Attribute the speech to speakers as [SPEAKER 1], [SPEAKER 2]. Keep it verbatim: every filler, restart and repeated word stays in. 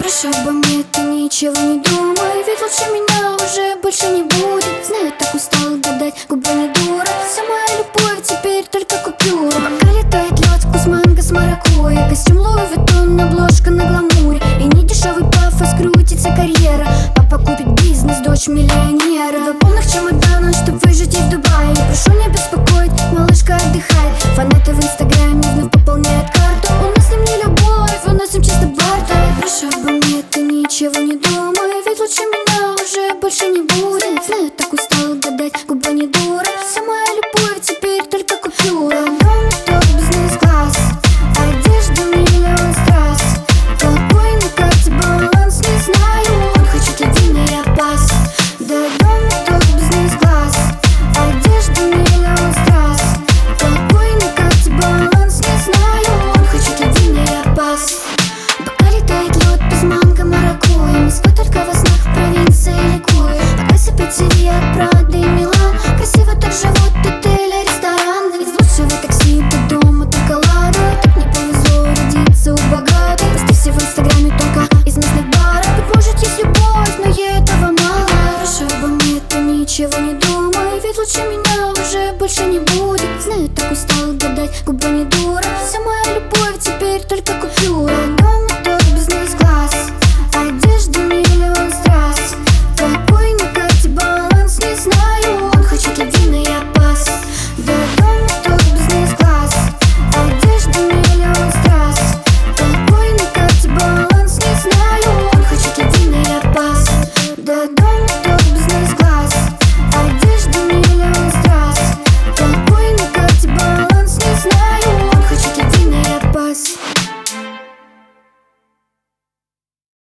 [SPEAKER 1] Прошу обо мне, ты ничего не думай, ведь лучше меня уже больше не будет. Знаю, так устал гадать, губа не дура. Вся моя любовь теперь только купюра. В бокале тает лед, вкус манго с маракуйей. Костюм Луи Vuitton, обложка на гламуре. И не дешевый пафос, крутится карьера. Папа купит бизнес, дочь миллионера. Два полных чемодана, чтоб выжить и в Дубае. Прошу не беспокоить, малышка отдыхает. Фанаты в инстаграме вновь пополняют карту. У нас с ним не любовь, у нас с ним чисто бартер. Прошу обо мне, ты ничего не думай, ведь лучше меня уже больше не будет. Знаю, так устал гадать, губа не дура. Вся моя любовь теперь только купюра. Дом топ, бизнес-класс, одежда миллион страз. Какой на карте баланс, не знаю. Он хочет один, а я пас. Да, дом топ, бизнес-класс, одежда миллион страз. Какой на карте баланс, не знаю. Он хочет один, а я пас. В бокале тает лед, без манго, маракуйя. Москва только во снах, провинция ликует. Покайся, пиццерия, Прада и Милан. Красиво так живут отели, рестораны. Из лучшего такси до дома только лада. Так не повезло родиться у богатой. Постись в инстаграме только из местных баров. Быть может есть любовь, но ей этого мало. Прошу обо мне, ты ничего не думай, ведь лучше меня уже больше не будет. Знаю, так устал гадать, губа не дура. Вся моя любовь